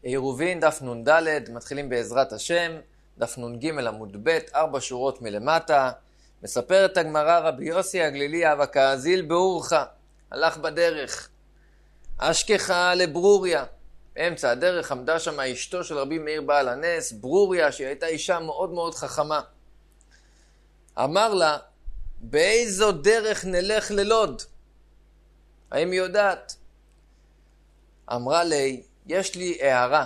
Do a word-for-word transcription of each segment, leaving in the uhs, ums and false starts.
עירובין דף נ"ד, מתחילים בעזרת השם, דף נ"ג עמוד ב', ארבע שורות מלמטה. מספרת הגמרא, רבי יוסי הגלילי אב הקאזיל באורחה, הלך בדרך, אשכחה לברוריה. באמצע הדרך עמדה שם אשתו של רבי מאיר בעל הנס, ברוריה, שהיא הייתה אישה מאוד מאוד חכמה. אמר לה, באיזו דרך נלך ללוד? האם היא יודעת? אמרה לי, יש לי הערה.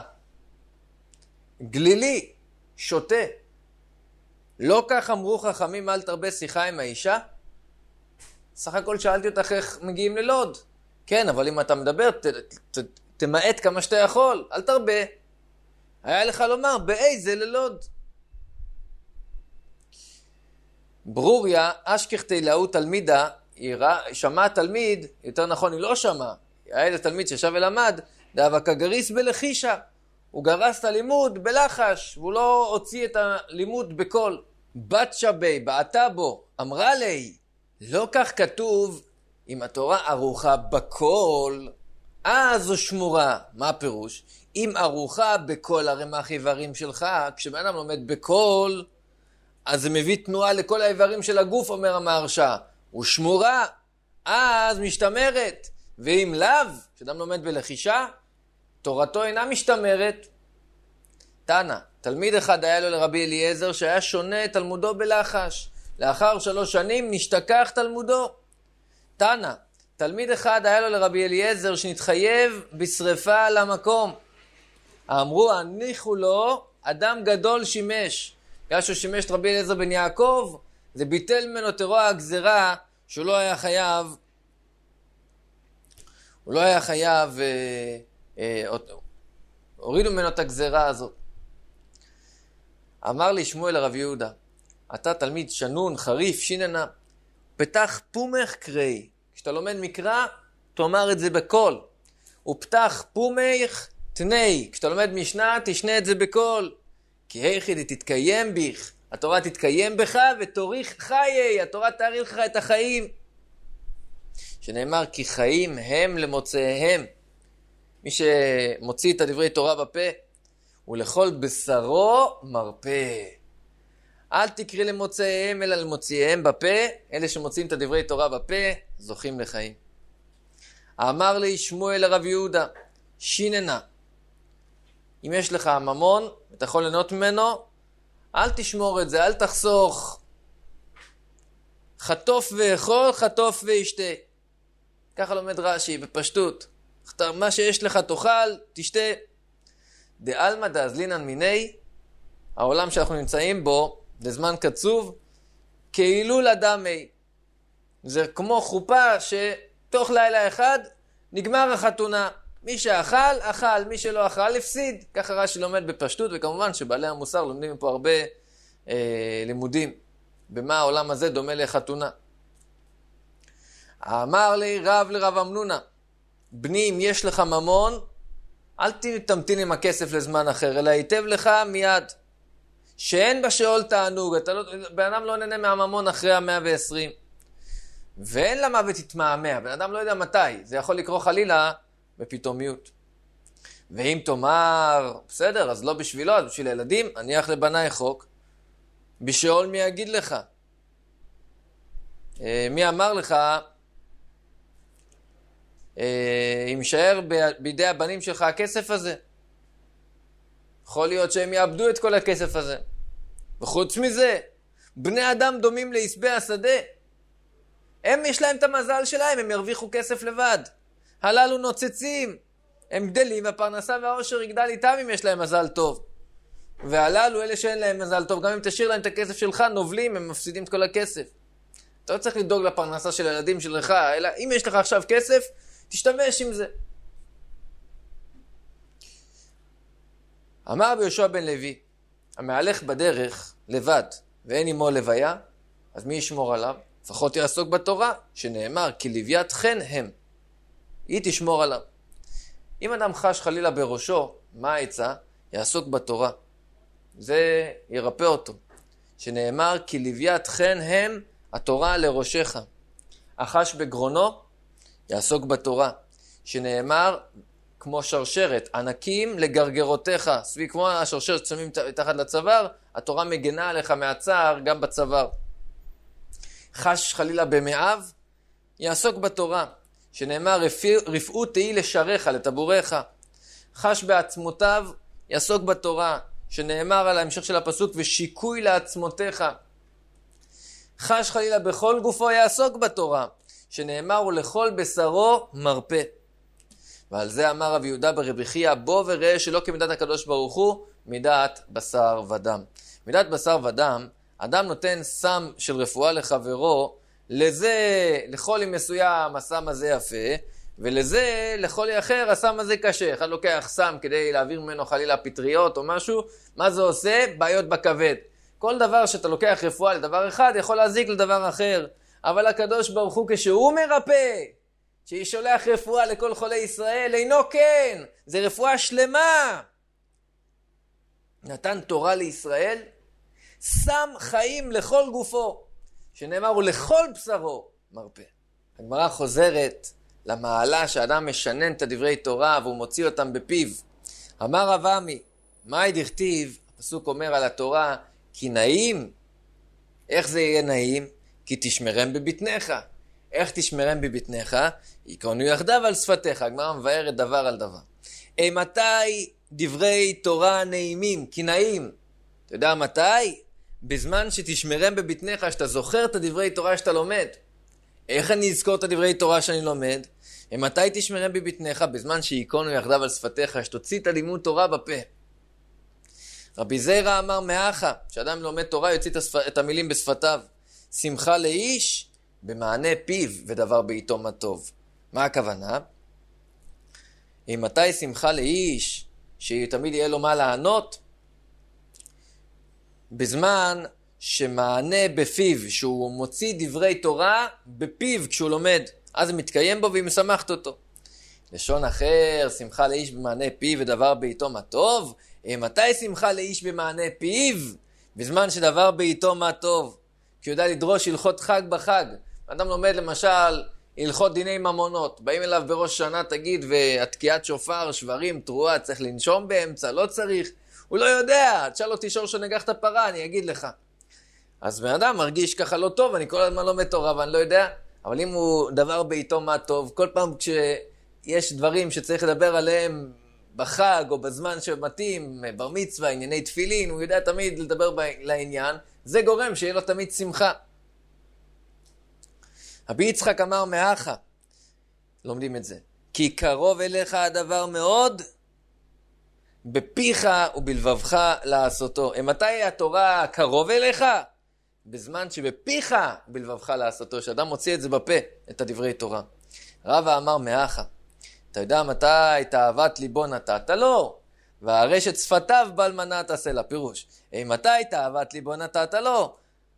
גלילי, שוטה. לא כך אמרו חכמים, אל תרבה שיחה עם האישה? סך הכל שאלתי אותך איך מגיעים ללוד. כן, אבל אם אתה מדבר, ת, ת, ת, תמעט כמה שאתה יכול, אל תרבה. היה לך לומר, באיזה ללוד? ברוריה, אשכחתי להוא תלמידה, היא שמעה תלמיד, יותר נכון היא לא שמעה, היה איזה תלמיד שישב ולמד, דאבק הגריס בלחישה, הוא גרס את הלימוד בלחש, והוא לא הוציא את הלימוד בקול. בת שבי, בעתה בו, אמרה לי, לא כך כתוב, אם התורה ערוכה בקול, אז זו שמורה. מה הפירוש? אם ערוכה בקול הרמ"ח איברים שלך, כשבן אדם לומד בקול, אז זה מביא תנועה לכל האיברים של הגוף, אומר המהרש"א. הוא שמורה, אז משתמרת. ואם לאו, כשאדם לומד בלחישה, תורתו אינה משתמרת. תנא, תלמיד אחד היה לו לרבי אליעזר שהיה שונה תלמודו בלחש. לאחר שלוש שנים נשתכח תלמודו. תנא, תלמיד אחד היה לו לרבי אליעזר שנתחייב בשריפה על המקום. אמרו, הניחו לו, אדם גדול שימש. בגלל שהוא שימש את רבי אליעזר בן יעקב, זה ביטל ממנו תרוע הגזרה שהוא לא היה חייב, הוא לא היה חייב, אה, אה, הורידו ממנו את הגזרה הזאת. אמר לי שמואל הרב יהודה, אתה תלמיד שנון, חריף, שיננה, פתח פומך קראי. כשאתה לומד מקרא, תאמר את זה בקול. ופתח פומך תני. כשאתה לומד משנה, תשנה את זה בקול. כי היחיד תתקיים ביך, התורה תתקיים בך ותוריך חיי, התורה תאריך לך את החיים. שנאמר כי חיים הם למוצאיהם. מי שמוציא את הדברי תורה בפה, ולכל בשרו מרפא. אל תקריא למוצאיהם אלא למוציאיהם בפה, אלה שמוצאים את הדברי תורה בפה, זוכים לחיים. אמר לי שמואל הרב יהודה, שיננה, אם יש לך ממון, אתה יכול ליהנות ממנו, אל תשמור את זה, אל תחסוך. חטוף ואכול, חטוף וישתה. ככה לומד רש"י, בפשטות. מה שיש לך תאכל, תשתה. דעלמא דאזלינן מיני, העולם שאנחנו נמצאים בו, לזמן קצוב, כאילו לדמי. זה כמו חופה שתוך לילה אחד נגמר החתונה. מי שאכל, אכל, מי שלא אכל, הפסיד. ככה רש"י לומד בפשטות, וכמובן שבעלי המוסר לומדים פה הרבה אה, לימודים. במה העולם הזה דומה לחתונה. אמר לי רב לרב אמנונה, בני אם יש לך ממון, אל תמתין עם הכסף לזמן אחר, אלא היטב לך מיד. שאין בשאול תענוג, אתה לא, בן אדם לא נהנה מהממון אחרי המאה ועשרים. ואין למוות תתמהמה, בן אדם לא יודע מתי, זה יכול לקרוא חלילה בפתאומיות. ואם תאמר, בסדר, אז לא בשבילו, אז בשביל הילדים, הניח לבני חוק. בשאול מי יגיד לך? מי אמר לך, אם יישאר בידי הבנים שלך הכסף הזה? יכול להיות שהם יאבדו את כל הכסף הזה. וחוץ מזה, בני אדם דומים לעשבי השדה. הם יש להם את המזל שלהם, הם ירוויחו כסף לבד. הללו נוצצים, הם גדלים, והפרנסה והעושר יגדל איתם אם יש להם מזל טוב. והללו, אלה שאין להם מזל טוב, גם אם תשאיר להם את הכסף שלך, נובלים, הם מפסידים את כל הכסף. אתה לא צריך לדאוג לפרנסה של הילדים שלך, אלא אם יש לך עכשיו כסף, תשתמש עם זה. אמר ביהושע בן לוי, המהלך בדרך לבד, ואין עמו לוויה, אז מי ישמור עליו? לפחות יעסוק בתורה, שנאמר, כי לוויית חן הם. היא תשמור עליו. אם אדם חש חלילה בראשו, מה העצה? יעסוק בתורה. זה ירפא אותו. שנאמר, כי לוויית חן הם, התורה לראשך. החש בגרונו, יעסוק בתורה. שנאמר, כמו שרשרת, ענקים לגרגרותיך, סביב כמו השרשרת ששמים תחת לצוואר, התורה מגנה עליך מהצער גם בצוואר. חש חלילה במאיו, יעסוק בתורה, שנאמר רפאות תהי לשריך, לטבוריך. חש בעצמותיו, יעסוק בתורה, שנאמר על ההמשך של הפסוק, ושיקוי לעצמותיך. חש חלילה בכל גופו יעסוק בתורה, שנאמר ולכל בשרו מרפא. ועל זה אמר רבי יהודה ברבי חייא, בוא וראה שלא כמידת הקדוש ברוך הוא, מידת בשר ודם. מידת בשר ודם, אדם נותן סם של רפואה לחברו, לזה, לחולי מסוים הסם הזה יפה, ולזה, לחולי אחר הסם הזה קשה. אחד לוקח סם כדי להעביר ממנו חלילה פטריות או משהו, מה זה עושה? בעיות בכבד. כל דבר שאתה לוקח רפואה לדבר אחד, יכול להזיק לדבר אחר. אבל הקדוש ברוך הוא כשהוא מרפא, שישולח רפואה לכל חולי ישראל, אינו כן, זה רפואה שלמה. נתן תורה לישראל, שם חיים לכל גופו, שנאמר הוא לכל בשרו מרפא. הגמרא חוזרת למעלה שאדם משנן את הדברי תורה והוא מוציא אותם בפיו. אמר רב עמי, מהי דכתיב? הפסוק אומר על התורה, כי נעים. איך זה יהיה נעים? כי תשמרם בבטנך. איך תשמרם בבטנך? יקרונו יחדיו על שפתיך. הגמרא מבארת דבר על דבר. מתי דברי תורה נעימים? כי נעים. אתה יודע מתי? בזמן שתשמרם בבטנך, שאתה זוכר את הדברי תורה שאתה לומד. איך אני אזכור את הדברי תורה שאני לומד? מתי תשמרם בבטנך? בזמן שיקרונו יחדיו על שפתיך, שתוציא את הלימוד תורה בפה. רבי זירא אמר מאחה, שאדם לומד תורה יוציא את המילים בשפתיו. שמחה לאיש במענה פיו ודבר בעיתו מה טוב. מה הכוונה? אם מתי שמחה לאיש שתמיד יהיה לו מה לענות? בזמן שמענה בפיו, שהוא מוציא דברי תורה בפיו כשהוא לומד, אז זה מתקיים בו והיא משמחת אותו. לשון אחר, שמחה לאיש במענה פיו ודבר בעיתו מה טוב. מתי שמחה לאיש במענה פיו? בזמן שדבר בעיתו מה טוב. כי הוא יודע לדרוש הלכות חג בחג. אדם לומד למשל הלכות דיני ממונות. באים אליו בראש שנה, תגיד, והתקיעת שופר, שברים, תרועה, צריך לנשום באמצע, לא צריך. הוא לא יודע, תשאל אותי שור שנגח את הפרה, אני אגיד לך. אז בן אדם מרגיש ככה לא טוב, אני כל הזמן לומד תורה ואני לא יודע. אבל אם הוא דבר בעיתו מה טוב, כל פעם כשיש דברים שצריך לדבר עליהם בחג או בזמן שמתאים, בר מצווה, ענייני תפילין, הוא יודע תמיד לדבר לעניין, זה גורם שיהיה לו תמיד שמחה. רבי יצחק אמר מאחה, לומדים את זה, כי קרוב אליך הדבר מאוד, בפיך ובלבבך לעשותו. מתי התורה קרוב אליך? בזמן שבפיך ובלבבך לעשותו, שאדם מוציא את זה בפה, את הדברי תורה. רבא אמר מאחה, אתה יודע מתי תאוות ליבו נתת לו, והרשת שפתיו בל מנה תעשה לה. פירוש, מתי תאוות ליבו נתת לו,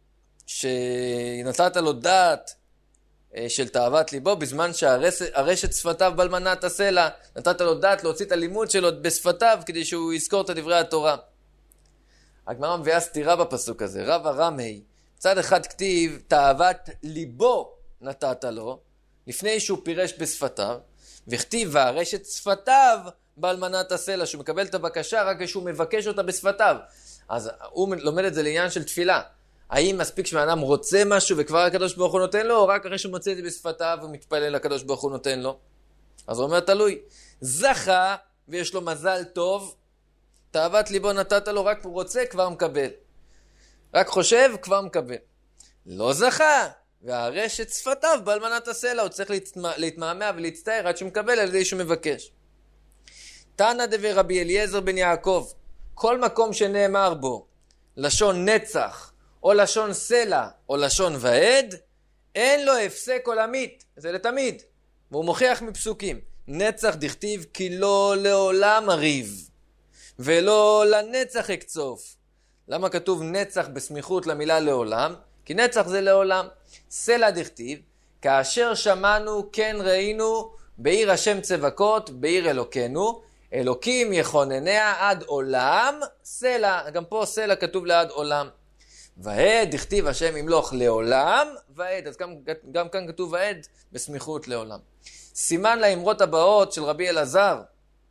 שנתת לו דעת של תאוות ליבו, בזמן שהרשת שפתיו בל מנה תעשה לה, נתת לו דעת להוציא את הלימוד שלו בשפתיו, כדי שהוא יזכור את דברי התורה. הגמרא מביאה סתירה בפסוק הזה. רבא רמי, צד אחד כתיב תאוות ליבו נתת לו, לפני שהוא פירש בשפתיו, וכתיב והרשת שפתיו בעל מנת הסלע, שהוא מקבל את הבקשה רק כשהוא מבקש אותה בשפתיו. אז הוא לומד את זה לעניין של תפילה. האם מספיק שבאדם רוצה משהו וכבר הקדוש ברוך הוא נותן לו, או רק אחרי שהוא מוצא את זה בשפתיו ומתפלל לקדוש ברוך הוא נותן לו? אז הוא אומר תלוי. זכה ויש לו מזל טוב, תאוות ליבו נתת לו, רק הוא רוצה כבר מקבל. רק חושב כבר מקבל. לא זכה. והרשת שפתיו בעל מנת הסלע, הוא צריך להתמהמה ולהצטער עד שמקבל על ידי שהוא מבקש. תנא דבר רבי אליעזר בן יעקב, כל מקום שנאמר בו לשון נצח או לשון סלע או לשון ועד, אין לו הפסק עולמית, זה לתמיד. והוא מוכיח מפסוקים, נצח דכתיב כי לא לעולם אריב ולא לנצח אקצוף. למה כתוב נצח בסמיכות למילה לעולם? כי נצח זה לעולם. סלע דכתיב, כאשר שמענו כן ראינו בעיר השם צבקות, בעיר אלוקינו, אלוקים יכונניה עד עולם, סלע, גם פה סלע כתוב לעד עולם. ועד דכתיב השם ימלוך לעולם, ועד, אז גם, גם כאן כתוב ועד בסמיכות לעולם. סימן לאמרות הבאות של רבי אלעזר,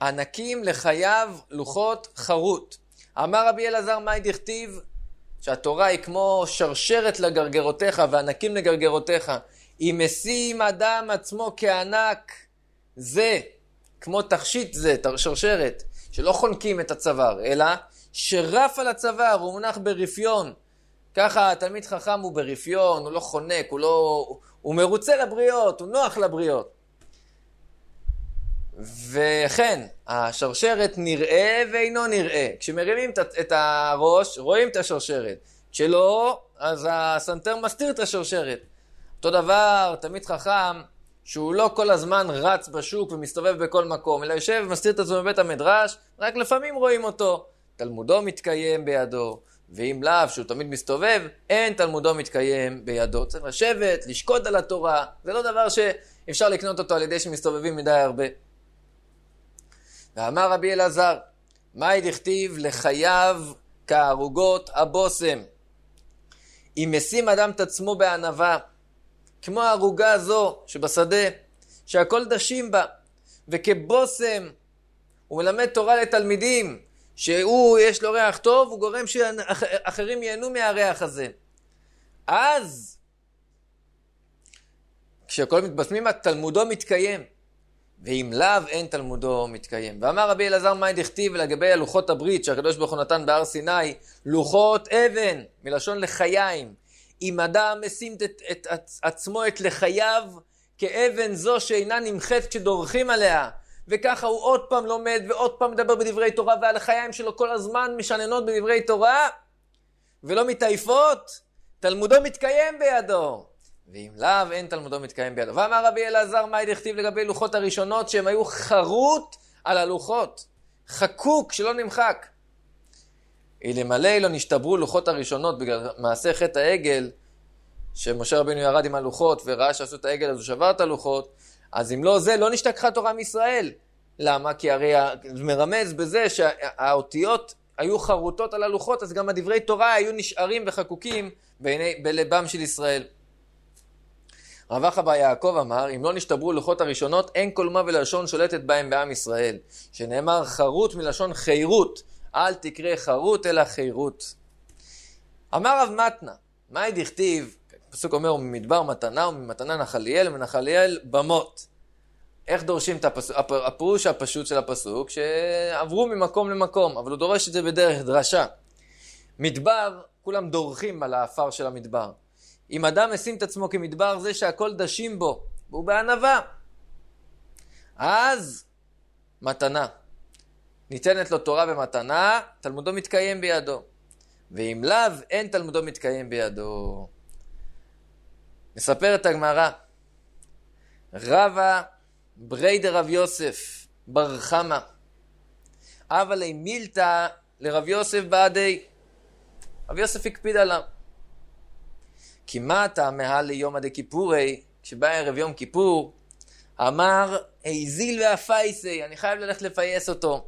ענקים לחייו לוחות חרוט. אמר רבי אלעזר, מאי דכתיב? שהתורה היא כמו שרשרת לגרגרותיך וענקים לגרגרותיך. אם משים אדם עצמו כענק, זה כמו תכשיט, זה שרשרת שלא חונקים את הצוואר, אלא שרף על הצוואר, הוא מונח ברפיון. ככה תלמיד חכם הוא ברפיון, הוא לא חונק, הוא, לא, הוא מרוצה לבריות, הוא נוח לבריות. וכן, השרשרת נראה ואינו נראה. כשמרימים את הראש, רואים את השרשרת. כשלא, אז הסנטר מסתיר את השרשרת. אותו דבר, תלמיד חכם, שהוא לא כל הזמן רץ בשוק ומסתובב בכל מקום, אלא יושב ומסתיר את עצמו בבית המדרש, רק לפעמים רואים אותו. תלמודו מתקיים בידו, ואם לאו שהוא תמיד מסתובב, אין תלמודו מתקיים בידו. צריך לשבת, לשקוד על התורה, זה לא דבר שאפשר לקנות אותו על ידי שמסתובבים מדי הרבה. ואמר רבי אלעזר, מאי דכתיב? לחייו כערוגות הבושם. אם משים אדם את עצמו בענווה, כמו הערוגה הזו שבשדה, שהכל דשים בה, וכבושם, הוא מלמד תורה לתלמידים, שהוא יש לו ריח טוב, הוא גורם שאחרים ייהנו מהריח הזה. אז, כשהכל מתבשמים, תלמודו מתקיים. ואם לאו, אין תלמודו מתקיים. ואמר רבי אלעזר, מאי דכתיב? לגבי הלוחות הברית שהקדוש ברוך הוא נתן בהר סיני, לוחות אבן, מלשון לחיים. אם אדם משים את, את, את עצמו את לחייו כאבן זו שאינה נמחת כשדורכים עליה, וככה הוא עוד פעם לומד ועוד פעם מדבר בדברי תורה, ועל החיים שלו כל הזמן משננות בדברי תורה, ולא מתעייפות, תלמודו מתקיים בידו. ואם לאו, אין תלמודו מתקיים בידו. ואמר רבי אלעזר, מאי דכתיב? לגבי לוחות הראשונות שהם היו חרוט על הלוחות, חקוק שלא נמחק. אלמלא לא נשתברו לוחות הראשונות בגלל מעשה חטא העגל, שמשה רבינו ירד עם הלוחות וראה שעשו את העגל אז הוא שבר את הלוחות, אז אם לא זה, לא נשתכחה תורה מישראל. למה? כי הרי מרמז בזה שהאותיות היו חרוטות על הלוחות, אז גם הדברי תורה היו נשארים וחקוקים בעיני, בלבם של ישראל. רב אחא בר יעקב אמר, אם לא נשתברו לוחות הראשונות, אין כל מה ולשון שולטת בהם בעם ישראל. שנאמר חרוט מלשון חירות, אל תקרא חרוט אלא חירות. אמר רב מתנה, מאי דכתיב? הפסוק אומר, ממדבר מתנה וממתנה נחליאל ומנחליאל במות. איך דורשים את הפסוק? הפירוש הפשוט של הפסוק, שעברו ממקום למקום, אבל הוא דורש את זה בדרך דרשה. מדבר, כולם דורכים על האפר של המדבר. אם אדם משים את עצמו כמדבר, זה שהכל דשים בו, והוא בענווה. אז מתנה. ניתנת לו תורה במתנה, תלמודו מתקיים בידו. ואם לאו, אין תלמודו מתקיים בידו. נספר את הגמרא. רבא ברי דרב יוסף בר חמא, אבל אי מילתא לרב יוסף בעדי. רב יוסף הקפיד עליו. כי מה טעמה ליום עדי כיפורי? כשבא ערב יום כיפור, אמר, היזיל ואפייסי, אני חייב ללכת לפייס אותו.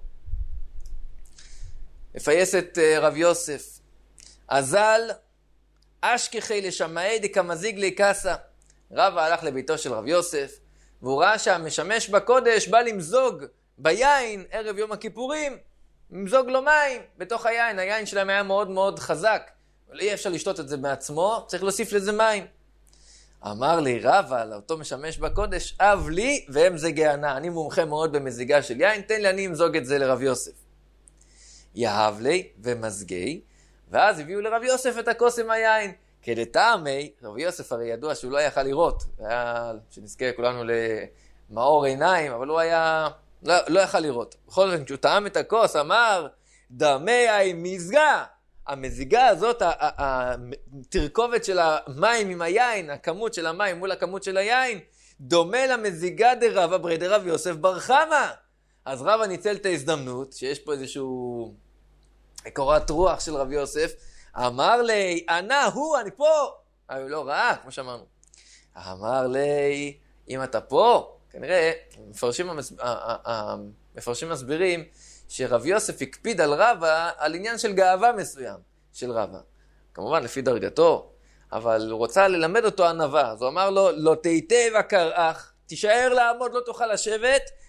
לפייס את uh, רב יוסף. אזל, אשכחי לשמעי דקמזיג לי קסה. רבא הלך לביתו של רב יוסף, והוא ראה שהמשמש בקודש בא למזוג ביין ערב יום הכיפורים, למזוג לו מים בתוך היין. היין שלהם היה מאוד מאוד חזק, אבל אי אפשר לשתות את זה בעצמו, צריך להוסיף לזה מים. אמר לי רבא, לאותו משמש בקודש, אב לי והם זה גאנה, אני מומחה מאוד במזיגה של יין, תן לי אני אמזוג את זה לרב יוסף. יאהב לי ומזגי, ואז הביאו לרב יוסף את הכוס עם היין. כדטעמי, רב יוסף הרי ידוע שהוא לא יכל לראות, היה שנזכה כולנו למאור עיניים, אבל הוא היה, לא, לא יכל לראות. בכל זאת, כשהוא טעם את הכוס, אמר, דמי המזגה, המזיגה הזאת, התרכובת של המים עם היין, הכמות של המים מול הכמות של היין, דומה למזיגה דרבא ברי דרב יוסף בר חמא. אז רבא ניצל את ההזדמנות, שיש פה איזשהו קורת רוח של רב יוסף, אמר לי, ענה הוא, אני פה. אבל הוא לא ראה, כמו שאמרנו. אמר לי, אם אתה פה, כנראה, מפרשים, המפרשים מסבירים, שרב יוסף הקפיד על רבא, על עניין של גאווה מסוים של רבא. כמובן, לפי דרגתו, אבל הוא רוצה ללמד אותו ענווה. אז הוא אמר לו, לא תיטב הקרח, תישאר לעמוד, לא תוכל לשבת,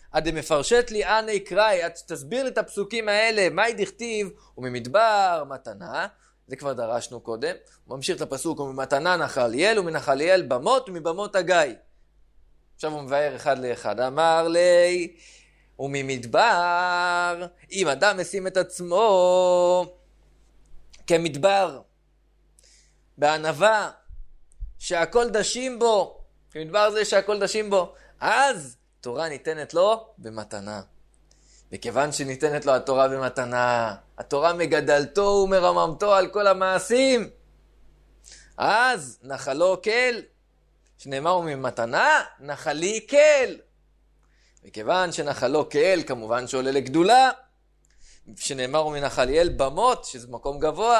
עד מפרשת לי אנא קראי, עד תסביר לי את הפסוקים האלה, מהי דכתיב, וממדבר מתנה, זה כבר דרשנו קודם, הוא ממשיך את הפסוק, וממתנה נחליאל, ומנחליאל במות, ומבמות הגיא. עכשיו הוא מבאר אחד לאחד, אמר לי, וממדבר, אם אדם משים את עצמו כמדבר, בענווה, שהכל דשים בו, כמדבר זה שהכל דשים בו, אז תורה ניתנת לו במתנה. וכיוון שניתנת לו התורה במתנה, התורה מגדלתו ומרממתו על כל המעשים, אז נחלו כל, שנאמר ממתנה, נחלי כל. וכיוון שנחלו כל, כמובן שעולה לגדולה, שנאמר מנחליאל במות, שזה מקום גבוה.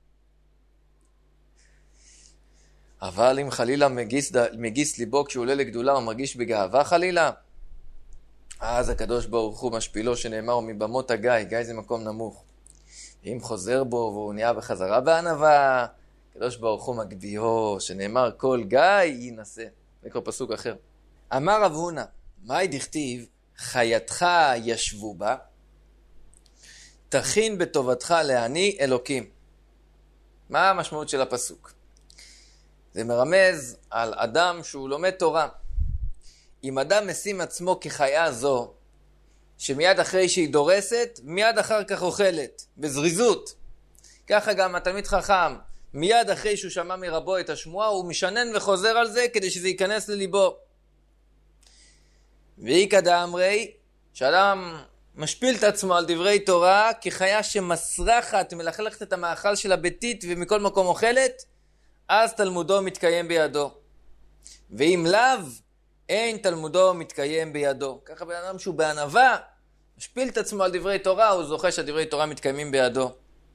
אבל אם חלילה מגיס, מגיס ליבו כשהוא עולה לגדולה, הוא מרגיש בגאווה חלילה, אז הקדוש ברוך הוא משפילו, שנאמר מבמות הגיא, גיא זה מקום נמוך. אם חוזר בו והוא נהיה בחזרה בענווה, הקדוש ברוך הוא מגביהו, שנאמר כל גיא ינסה. זה כבר פסוק אחר. אמר רב הונא, מהי דכתיב, חייתך ישבו בה, תכין בטובתך לעני אלוקים. מה המשמעות של הפסוק? זה מרמז על אדם שהוא לומד תורה. אם אדם משים עצמו כחיה זו, שמיד אחרי שהיא דורסת, מיד אחר כך אוכלת, בזריזות. ככה גם התלמיד חכם, מיד אחרי שהוא שמע מרבו את השמועה, הוא משנן וחוזר על זה כדי שזה ייכנס לליבו. ואיקא דאמרי, שאדם משפיל את עצמו על דברי תורה, כחיה שמסרחת, מלכלכת את המאכל של הביתית ומכל מקום אוכלת, אז תלמודו מתקיים בידו. ואם לאו, אין תלמודו מתקיים בידו. ככה בן אדם שהוא בענווה, משפיל את עצמו על דברי תורה, הוא זוכה שהדברי תורה מתקיימים בידו.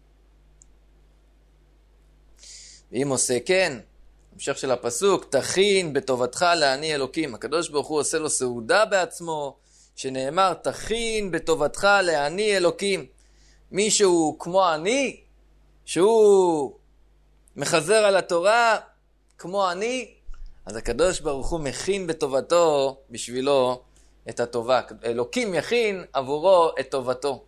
ואם עושה כן, המשך של הפסוק, תכין בטובתך לעני אלוקים. הקדוש ברוך הוא עושה לו סעודה בעצמו, שנאמר, תכין בטובתך לעני אלוקים. מישהו כמו עני, שהוא מחזר על התורה כמו עני, אז הקדוש ברוך הוא מכין בטובתו בשבילו את הטובה. אלוקים יכין עבורו את טובתו.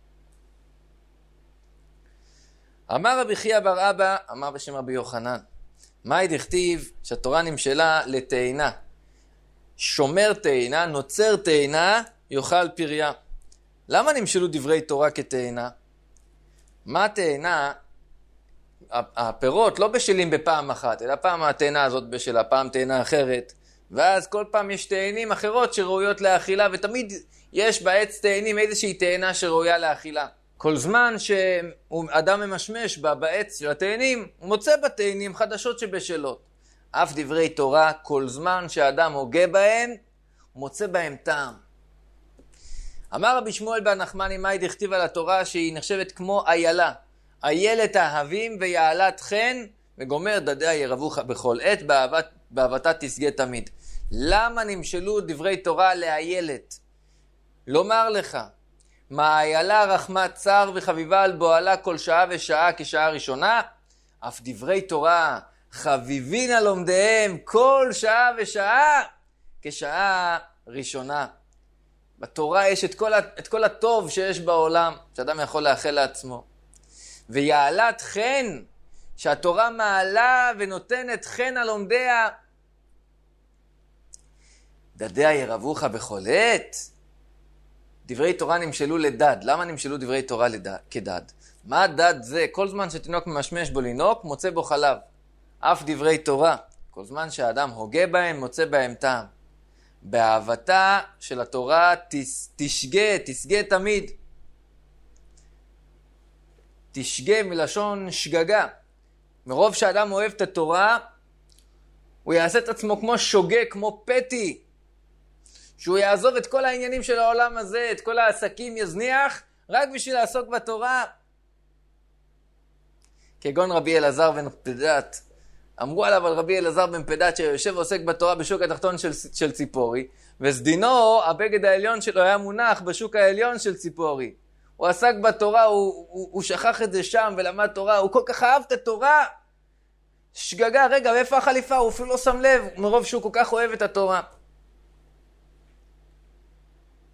אמר רבי חייא בר אבא, אמר בשם רבי יוחנן, מהי דכתיב שהתורה נמשלה לתאנה. שומר תאנה, נוצר תאנה, יאכל פריה. למה נמשלו דברי תורה כתאנה? מה תאנה? הפירות לא בשלים בפעם אחת, אלא פעם התאנה הזאת בשלה, פעם תאנה אחרת. ואז כל פעם יש תאנים אחרות שראויות לאכילה, ותמיד יש בעץ תאנים איזושהי תאנה שראויה לאכילה. כל זמן שאדם ממשמש בה בעץ של התאנים, הוא מוצא בתאנים חדשות שבשלות. אף דברי תורה, כל זמן שהאדם הוגה בהם, הוא מוצא בהם טעם. אמר רבי שמואל בן נחמני, מהי דכתיב על התורה שהיא נחשבת כמו איילה. איילת אהבים ויעלת חן, וגומר דדיה ירבוך בכל עת, באהבת, באהבתה תשגה תמיד. למה נמשלו דברי תורה לאיילת? לומר לך, מה איילה רחמת צר וחביבה על בועלה כל שעה ושעה כשעה ראשונה? אף דברי תורה חביבין על לומדיהם כל שעה ושעה כשעה ראשונה. בתורה יש את כל, את כל הטוב שיש בעולם, שאדם יכול לאחל לעצמו. ויעלת חן, שהתורה מעלה ונותנת חן על לומדיה. דדיה ירבוך בכל עת. דברי תורה נמשלו לדד. למה נמשלו דברי תורה לדד, כדד? מה דד זה? כל זמן שתינוק ממשמש בו לינוק, מוצא בו חלב. אף דברי תורה, כל זמן שהאדם הוגה בהם, מוצא בהם טעם. באהבתה של התורה תש, תשגה, תשגה תמיד. תשגה מלשון שגגה. מרוב שהאדם אוהב את התורה, הוא יעשה את עצמו כמו שוגה, כמו פתי. שהוא יעזוב את כל העניינים של העולם הזה, את כל העסקים יזניח, רק בשביל לעסוק בתורה. כגון רבי אלעזר בן פדת. אמרו עליו על רבי אלעזר בן פדת שיושב ועוסק בתורה בשוק התחתון של, של ציפורי, וסדינו, הבגד העליון שלו היה מונח בשוק העליון של ציפורי. הוא עסק בתורה, הוא, הוא, הוא שכח את זה שם ולמד תורה, הוא כל כך אהב את התורה. שגגה, רגע, ואיפה החליפה? הוא אפילו לא שם לב, מרוב שהוא כל כך אוהב את התורה.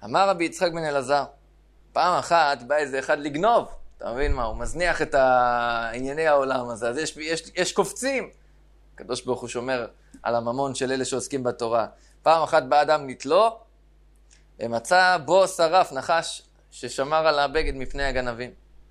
אמר רבי יצחק בן אלעזר, פעם אחת בא איזה אחד לגנוב, אתה מבין מה? הוא מזניח את ענייני העולם הזה, אז יש, יש, יש קופצים. הקדוש ברוך הוא שומר על הממון של אלה שעוסקים בתורה. פעם אחת בא אדם נתלו, ומצא בו שרף, נחש, ששמר על הבגד מפני הגנבים.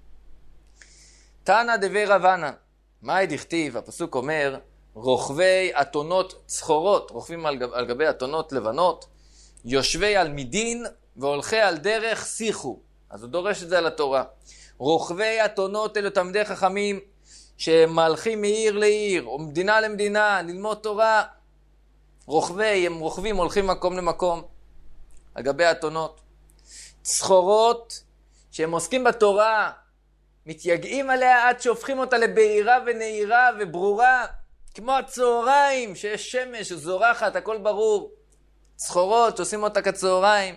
תנא דבי רבנן, מאי דכתיב, הפסוק אומר, רוכבי אתונות צחורות, רוכבים על, גב, על גבי אתונות לבנות, יושבי על מדין והולכי על דרך שיחו. אז הוא דורש את זה על התורה. רוכבי אתונות אלו תלמידי חכמים שמהלכים מעיר לעיר, או מדינה למדינה, ללמוד תורה. רוכבי, הם רוכבים, הולכים מקום למקום, על גבי אתונות. צחורות שהם עוסקים בתורה, מתייגעים עליה עד שהופכים אותה לבהירה ונהירה וברורה, כמו הצהריים שיש שמש זורחת, הכל ברור. צחורות שעושים אותה כצהריים.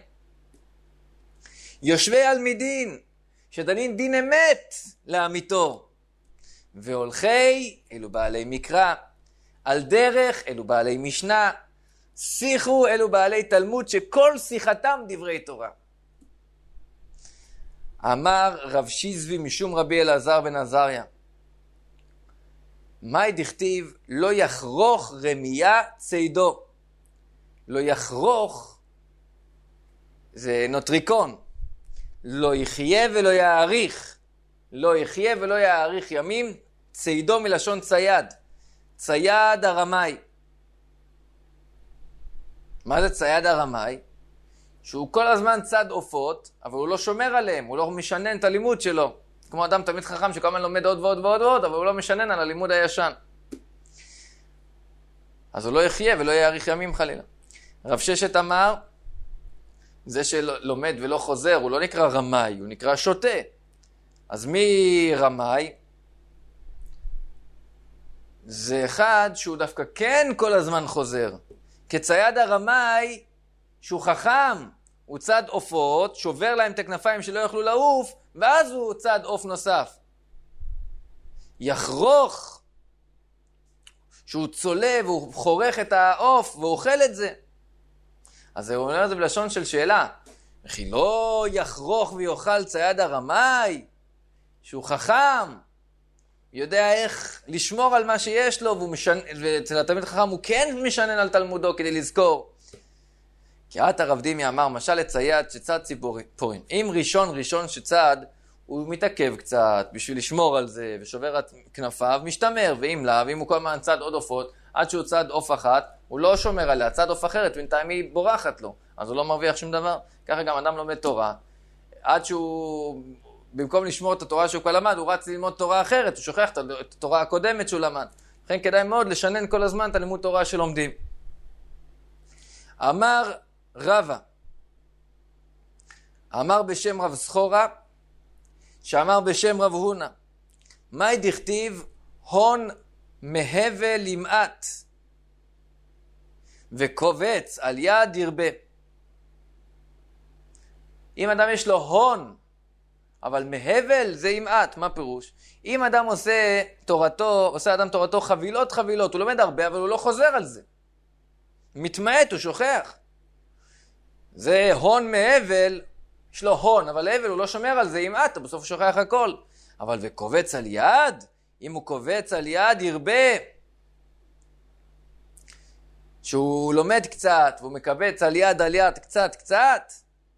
יושבי על מדין, שדנים דין אמת לאמיתו. והולכי, אלו בעלי מקרא. על דרך, אלו בעלי משנה. שיחו, אלו בעלי תלמוד, שכל שיחתם דברי תורה. אמר רב שיזבי משום רבי אלעזר בן עזריה, מאי דכתיב לא יחרוך רמיה צידו. לא יחרוך זה נוטריקון. לא יחיה ולא יאריך. לא יחיה ולא יאריך ימים. צידו מלשון צייד. צייד הרמאי. מה זה צייד הרמאי? שהוא כל הזמן צד עופות, אבל הוא לא שומר עליהם, הוא לא משנן את הלימוד שלו. כמו אדם תמיד חכם שכל הזמן לומד עוד ועוד ועוד ועוד, אבל הוא לא משנן על הלימוד הישן. אז הוא לא יחיה ולא יאריך ימים חלילה. רב ששת אמר, זה שלומד ולא חוזר, הוא לא נקרא רמאי, הוא נקרא שוטה. אז מי רמאי? זה אחד שהוא דווקא כן כל הזמן חוזר. כצייד הרמאי, שהוא חכם, הוא צד עופות, שובר להם את הכנפיים שלא יוכלו לעוף, ואז הוא צד עוף נוסף. יחרוך, שהוא צולב, הוא חורך את העוף ואוכל את זה. אז הוא אומר את זה בלשון של שאלה. וכי לא יחרוך ויאכל צייד הרמאי, שהוא חכם, יודע איך לשמור על מה שיש לו, והוא משנ... ואצל התלמיד חכם הוא כן משנן על תלמודו כדי לזכור. כי עת הרב דימי אמר, משל לצייד שצד ציפורים. אם ראשון ראשון שצד, הוא מתעכב קצת בשביל לשמור על זה, ושובר את כנפיו, משתמר, ואם לא, ואם הוא כל הזמן צד עוד עופות, עד שהוא צד עוף אחת, הוא לא שומר עליה, צד עוף אחרת, בינתיים היא בורחת לו, אז הוא לא מרוויח שום דבר. ככה גם אדם לומד תורה, עד שהוא, במקום לשמור את התורה שהוא כבר למד, הוא רץ ללמוד תורה אחרת, הוא שוכח את התורה הקודמת שהוא למד. לכן כדאי מאוד לשנן כל הזמן את הלימוד תורה שלומדים. אמר רבא, אמר בשם רב סחורה, שאמר בשם רב הונא, מאי דכתיב הון מהווה למעט, וקובץ על יד ירבה. אם אדם יש לו הון, אבל מהבל זה למעט, מה פירוש? אם אדם עושה תורתו, עושה אדם תורתו חבילות חבילות, הוא לומד הרבה, אבל הוא לא חוזר על זה. מתמעט, הוא שוכח. זה הון מהבל, יש לו הון, אבל הבל הוא לא שומר על זה, למעט, בסוף הוא שוכח הכל. אבל וקובץ על יד, אם הוא קובץ על יד ירבה, שהוא לומד קצת, והוא מקבץ על יד על יד קצת קצת,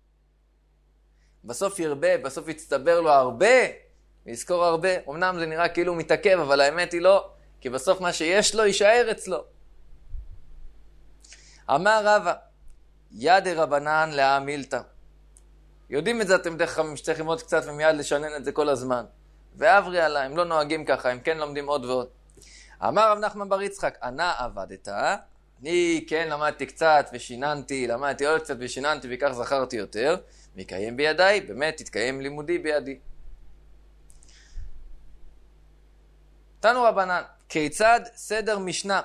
בסוף ירבה, בסוף יצטבר לו הרבה, ויזכור הרבה. אמנם זה נראה כאילו הוא מתעכב, אבל האמת היא לא, כי בסוף מה שיש לו יישאר אצלו. אמר רבא, יד רבנן לעם מילתא. יודעים את זה אתם דרך חכמים שצריכים עוד קצת ומיד לשנן את זה כל הזמן. ועברי עלה, הם לא נוהגים ככה, הם כן לומדים עוד ועוד. אמר רב נחמן בר יצחק, ענה עבדת, אני כן למדתי קצת ושיננתי, למדתי עוד קצת ושיננתי וכך זכרתי יותר, ויקיים בידיי, באמת תתקיים לימודי בידי. תנו רבנן, כיצד סדר משנה?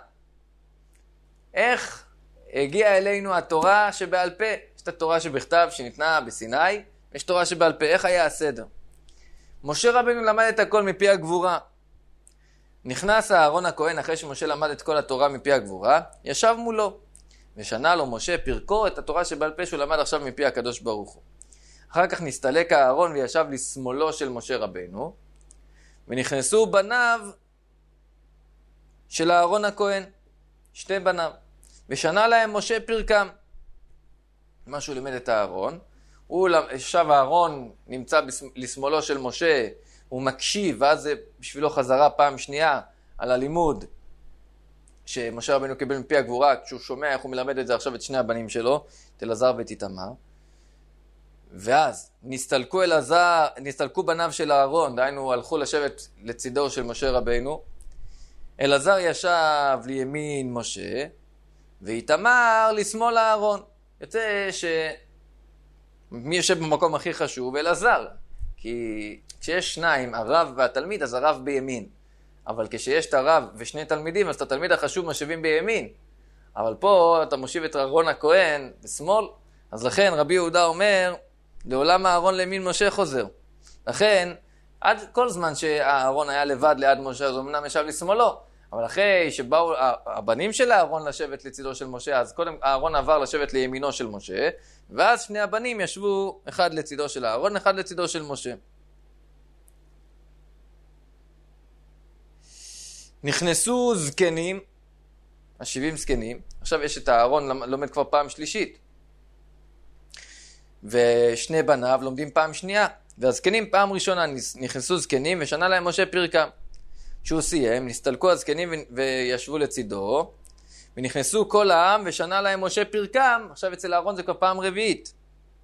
איך הגיעה אלינו התורה שבעל פה? יש את התורה שבכתב שניתנה בסיני, יש תורה שבעל פה, איך היה הסדר? משה רבנו למד את הכל מפי הגבורה. נכנס אהרון הכהן אחרי שמשה למד את כל התורה מפי הגבורה, ישב מולו, ושנה לו משה פרקו את התורה שבעל פה שהוא למד עכשיו מפי הקדוש ברוך הוא. אחר כך נסתלק הארון וישב לשמאלו של משה רבנו, ונכנסו בניו של הארון הכהן, שתי בניו, ושנה להם משה פרקם. מה שהוא לימד את הארון, הוא ישב הארון, נמצא לשמאלו של משה, הוא מקשיב, ואז זה בשבילו חזרה פעם שנייה על הלימוד שמשה רבנו קיבל מפי הגבורה, כשהוא שומע איך הוא מלמד את זה עכשיו את שני הבנים שלו, את אלעזר ואת איתמר. ואז נסתלקו אלעזר, נסתלקו בניו של הארון, דהיינו הלכו לשבת לצידו של משה רבנו. אלעזר ישב לימין משה, ואיתמר לשמאל הארון. יוצא שמי יושב במקום הכי חשוב? אלעזר. כי כשיש שניים, הרב והתלמיד, אז הרב בימין. אבל כשיש את הרב ושני תלמידים, אז את התלמיד החשוב משיבים בימין. אבל פה אתה מושיב את אהרון הכהן בשמאל, אז לכן רבי יהודה אומר, לעולם האהרון לימין משה חוזר. לכן, עד כל זמן שהאהרון היה לבד ליד משה, אז אמנם ישב לשמאלו. אבל אחרי שבאו הבנים של האהרון לשבת לצידו של משה, אז קודם האהרון עבר לשבת לימינו של משה, ואז שני הבנים ישבו אחד לצידו של האהרון, אחד לצידו של משה. נכנסו זקנים, השבעים זקנים, עכשיו יש את האהרון לומד כבר פעם שלישית, ושני בניו לומדים פעם שנייה, והזקנים פעם ראשונה נכנסו זקנים ושנה להם משה פרקם. כשהוא סיים, נסתלקו הזקנים וישבו לצידו, ונכנסו כל העם ושנה להם משה פרקם. עכשיו אצל האהרון זה כבר פעם רביעית.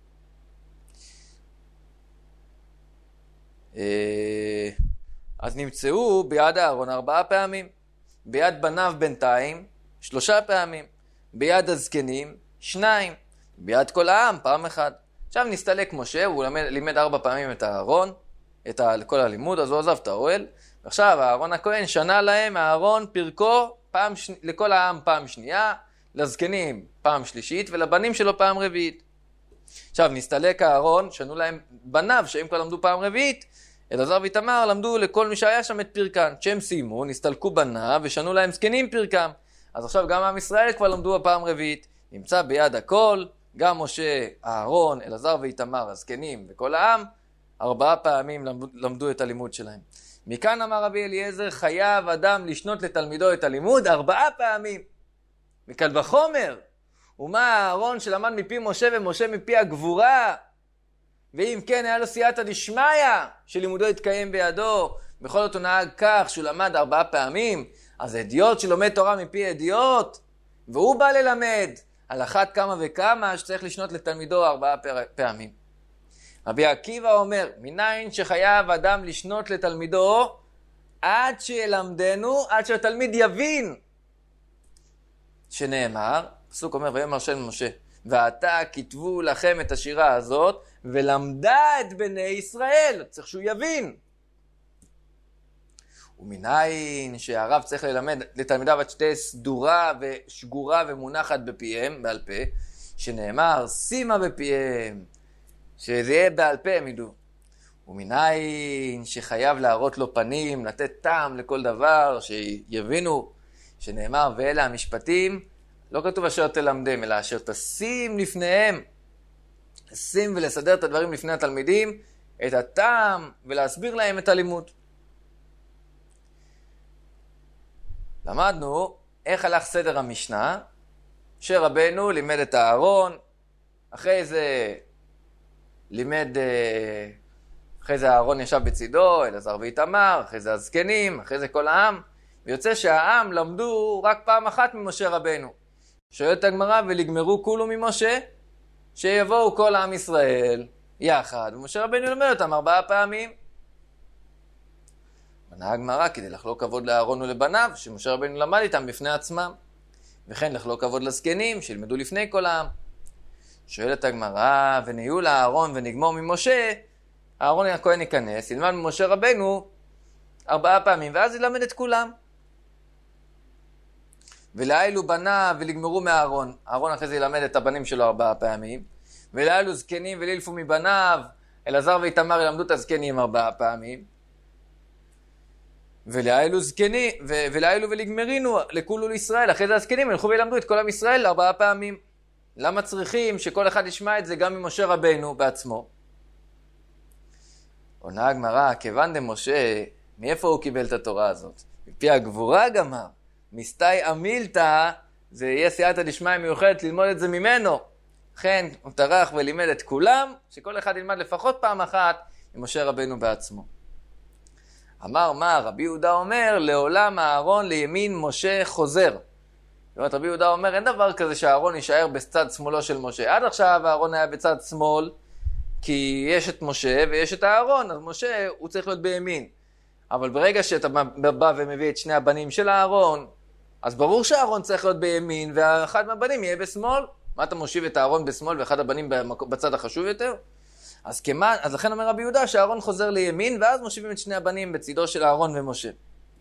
אז נמצאו ביד האהרון ארבעה פעמים, ביד בניו בינתיים שלושה פעמים, ביד הזקנים שניים, ביד כל העם פעם אחת. עכשיו נסתלק משה, הוא לימד, לימד ארבע פעמים את האהרון, את ה, כל הלימוד, אז הוא עזב את האוהל. ועכשיו האהרון הכהן שנה להם האהרון פרקו פעם ש... לכל העם פעם שנייה, לזקנים פעם שלישית ולבנים שלו פעם רביעית. עכשיו נסתלק האהרון, שנו להם בניו שהם כבר למדו פעם רביעית, אלעזר ואיתמר למדו לכל מי שהיה שם את פרקם. כשהם סיימו, נסתלקו בניו ושנו להם זקנים פרקם. אז עכשיו גם עם ישראל כבר למדו הפעם רביעית. נמצא ביד הכל, גם משה, אהרון, אלעזר ואיתמר, הזקנים וכל העם, ארבעה פעמים למדו את הלימוד שלהם. מכאן אמר רבי אליעזר, חייב אדם לשנות לתלמידו את הלימוד ארבעה פעמים. מקל וחומר. ומה אהרון שלמד מפי משה ומשה מפי הגבורה? ואם כן היה לו סייעתא דשמיא שלימודו התקיים בידו, בכל זאת הוא נהג כך שהוא למד ארבעה פעמים, אז אדיוט שלומד תורה מפי אדיוט, והוא בא ללמד על אחת כמה וכמה שצריך לשנות לתלמידו ארבעה פעמים. רבי עקיבא אומר, מניין שחייב אדם לשנות לתלמידו עד שילמדנו, עד שהתלמיד יבין. שנאמר, פסוק אומר, ויאמר שם משה, ועתה כתבו לכם את השירה הזאת, ולמדה את בני ישראל. צריך שהוא יבין. ומניין שהרב צריך ללמד לתלמידיו עד שתהיה סדורה ושגורה ומונחת בפיהם, בעל פה, שנאמר, שימה בפיהם, שזה יהיה בעל פה הם ידעו. ומניין שחייב להראות לו פנים, לתת טעם לכל דבר, שיבינו, שנאמר, ואלה המשפטים, לא כתוב אשר תלמדם, אלא אשר תשים לפניהם, לשים ולסדר את הדברים לפני התלמידים, את הטעם ולהסביר להם את הלימוד. למדנו איך הלך סדר המשנה, שרבנו לימד את האהרון, אחרי זה לימד, אחרי זה האהרון ישב בצידו, אלעזר ואיתמר, אחרי זה הזקנים, אחרי זה כל העם, ויוצא שהעם למדו רק פעם אחת ממשה רבנו. שואלת הגמרא, ולגמרו כולו ממשה, שיבואו כל עם ישראל יחד, ומשה רבנו לומד אותם ארבעה פעמים. עונה הגמרא, כדי לחלוק כבוד לאהרון ולבניו, שמשה רבנו למד איתם בפני עצמם, וכן לחלוק כבוד לזקנים, שילמדו לפני כל העם. שואלת הגמרא, וניהול האהרון ונגמור ממשה, האהרון הכהן ייכנס, ילמד ממשה רבנו ארבעה פעמים, ואז ילמד את כולם. ולאילו בנה ולגמרו מהאהרון, האהרון אחרי זה ילמד את הבנים שלו ארבעה פעמים, ולאילו זקנים ולילפו מבניו, אלעזר ואיתמר ילמדו את הזקנים ארבעה פעמים. ולאילו זקני, ו- ולאילו ולגמרינו, לכולו לישראל. אחרי זה הזקנים ילכו וילמדו את כל עם ישראל ארבעה פעמים. למה צריכים שכל אחד ישמע את זה גם ממשה רבנו בעצמו? עונה הגמרא, כיוון דמשה, מאיפה הוא קיבל את התורה הזאת? מפי הגבורה גמר. מסתי אמילתא, זה יהיה סייעתא דשמיא מיוחדת ללמוד את זה ממנו. לכן הוא טרח ולימד את כולם, שכל אחד ילמד לפחות פעם אחת ממשה רבנו בעצמו. אמר מה? רבי יהודה אומר, לעולם הארון לימין משה חוזר. זאת אומרת, רבי יהודה אומר, אין דבר כזה שהארון יישאר בצד שמאלו של משה. עד עכשיו הארון היה בצד שמאל, כי יש את משה ויש את הארון, אז משה הוא צריך להיות בימין. אבל ברגע שאתה בא ומביא את שני הבנים של הארון, אז ברור שהארון צריך להיות בימין, ואחד מהבנים יהיה בשמאל. מה אתה מושיב את הארון בשמאל ואחד הבנים בצד החשוב יותר? אז כמה, אז לכן אומר רבי יהודה שהארון חוזר לימין, ואז מושיבים את שני הבנים בצידו של הארון ומשה.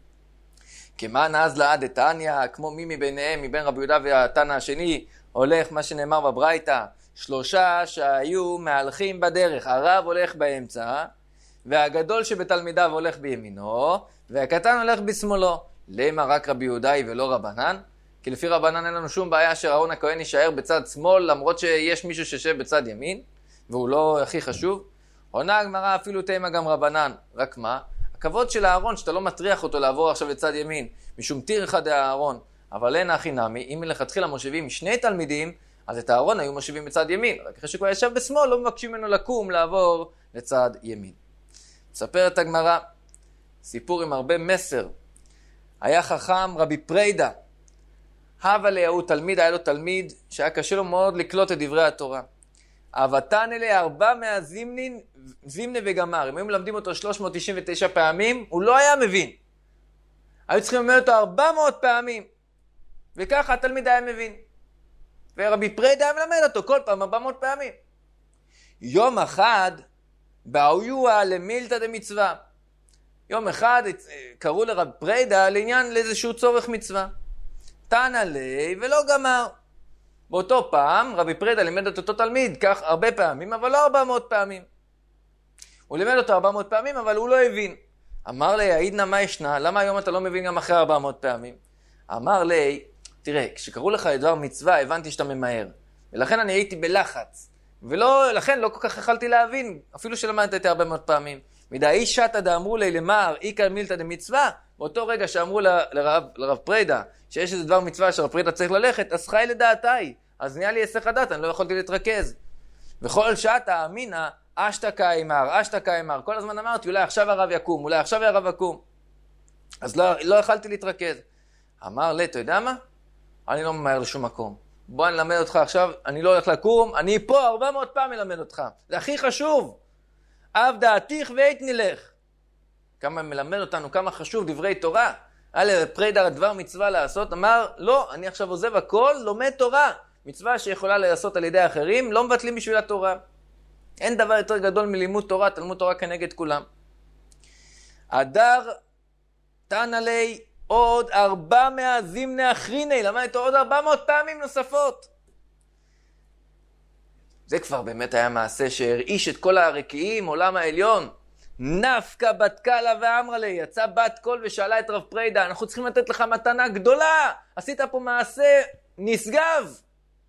כמן אז לעד את תניא, כמו מי מביניהם, מבין רבי יהודה והתנא השני, הולך מה שנאמר בברייתא, שלושה שהיו מהלכים בדרך, הרב הולך באמצע, והגדול שבתלמידיו הולך בימינו, והקטן הולך בשמאלו. למה רק רבי יהודה ולא רבנן? כי לפי רבנן אין לנו שום בעיה שאהרון הכהן יישאר בצד שמאל, למרות שיש מישהו שישב בצד ימין, והוא לא הכי חשוב. עונה הגמרא אפילו תימא גם רבנן. רק מה? הכבוד של הארון, שאתה לא מטריח אותו לעבור עכשיו לצד ימין, משום תיר אחד הארון. אבל אין הכי נמי, אם מלכתחילה מושיבים שני תלמידים, אז את הארון היו מושיבים בצד ימין. רק אחרי שכבר ישב בשמאל, לא מבקשים ממנו לקום לעבור לצד ימין. מספרת הגמרא, סיפור עם הרבה מסר. היה חכם רבי פרידה. הווה ליהו תלמיד, היה לו תלמיד שהיה קשה לו מאוד לקלוט את דברי התורה. אהבתן אלה ארבע מאה זימנין, זימנה וגמר. אם היו מלמדים אותו שלוש מאות תשעים ותשע פעמים, הוא לא היה מבין. היו צריכים ללמד אותו ארבע מאות פעמים. וככה התלמיד היה מבין. ורבי פרידה היה מלמד אותו כל פעם ארבע מאות פעמים. יום אחד, באויוה למילתא דמצווה. יום אחד קראו לרבי פרידה לעניין לאיזשהו צורך מצווה. תנא לי ולא גמר. באותו פעם רבי פרידה לימד את אותו תלמיד כך הרבה פעמים, אבל לא ארבע מאות פעמים. הוא לימד אותו ארבע מאות פעמים, אבל הוא לא הבין. אמר לי, העידנא מה ישנה? למה היום אתה לא מבין גם אחרי ארבע מאות פעמים? אמר לי, תראה, כשקראו לך לדבר מצווה, הבנתי שאתה ממהר. ולכן אני הייתי בלחץ. ולא, לכן לא כל כך יכלתי להבין, אפילו שלמדת את ארבע מאות פעמים. מדאי שתא דאמרו לי למר, איקא מילתא דמצווה, באותו רגע שאמרו לרב, לרב פרידה, שיש איזה דבר מצווה שרב פרידה צריך ללכת, אז חי לדעתי, אז נהיה לי היסח הדעת, אני לא יכולתי להתרכז. וכל שתא אמינא, אשתא קיימר, אשתא קיימר, כל הזמן אמרתי, אולי עכשיו הרב יקום, אולי עכשיו הרב יקום. אז לא, לא יכלתי להתרכז. אמר לי, אתה יודע מה? אני לא ממהר לשום מקום. בוא אני אלמד אותך עכשיו, אני לא הולך לקום, אני פה ארבע מאות פעם אלמד אותך. זה הכי חשוב. אב דעתיך ועת נלך. כמה מלמד אותנו, כמה חשוב דברי תורה. היה לפרידה דבר מצווה לעשות, אמר, לא, אני עכשיו עוזב הכל, לומד תורה. מצווה שיכולה לעשות על ידי אחרים, לא מבטלים בשביל התורה. אין דבר יותר גדול מלימוד תורה, תלמוד תורה כנגד כולם. הדר תנא לי עוד ארבע מאה זימנה אחריני, למד איתו עוד ארבע מאות פעמים נוספות. זה כבר באמת היה מעשה שהרעיש את כל הרקיעים, עולם העליון. נפקא בת קלה ואמרה לי, יצא בת קול ושאלה את רב פרידה, אנחנו צריכים לתת לך מתנה גדולה, עשית פה מעשה נשגב.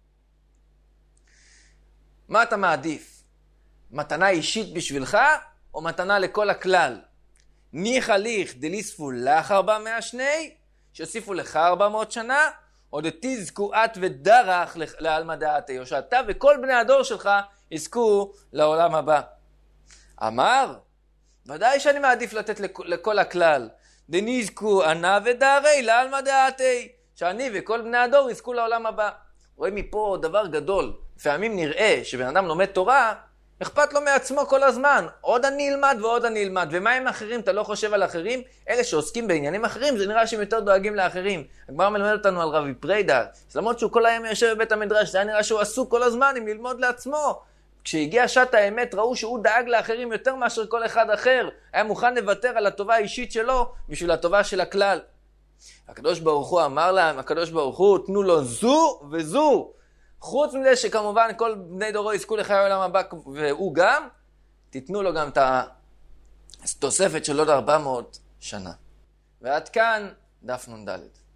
מה אתה מעדיף? מתנה אישית בשבילך או מתנה לכל הכלל? ניחא ליך דליספו לך ארבע מאה שני, שהוסיפו לך ארבע מאות שנה, או דתזכו את ודרך לעלמא דעתי, או שאתה וכל בני הדור שלך יזכו לעולם הבא. אמר, ודאי שאני מעדיף לתת לכל הכלל. דנזכו ענה ודרי לעלמא דעתי, שאני וכל בני הדור יזכו לעולם הבא. רואים מפה דבר גדול. לפעמים נראה שבן אדם לומד תורה, אכפת לו מעצמו כל הזמן. עוד אני אלמד ועוד אני אלמד. ומה עם אחרים? אתה לא חושב על אחרים? אלה שעוסקים בעניינים אחרים, זה נראה שהם יותר דואגים לאחרים. הגמרא מלמד אותנו על רבי פרידה. למרות שהוא כל היום יושב בבית המדרש, זה היה נראה שהוא עסוק כל הזמן עם ללמוד לעצמו. כשהגיע שעת האמת, ראו שהוא דאג לאחרים יותר מאשר כל אחד אחר. היה מוכן לוותר על הטובה האישית שלו בשביל הטובה של הכלל. הקדוש ברוך הוא אמר להם, הקדוש ברוך הוא, תנו לו זו וזו. חוץ מזה שכמובן כל בני דורו יזכו לחיי העולם הבא, והוא גם, תיתנו לו גם את התוספת של עוד ארבע מאות שנה. ועד כאן דף נ"ד.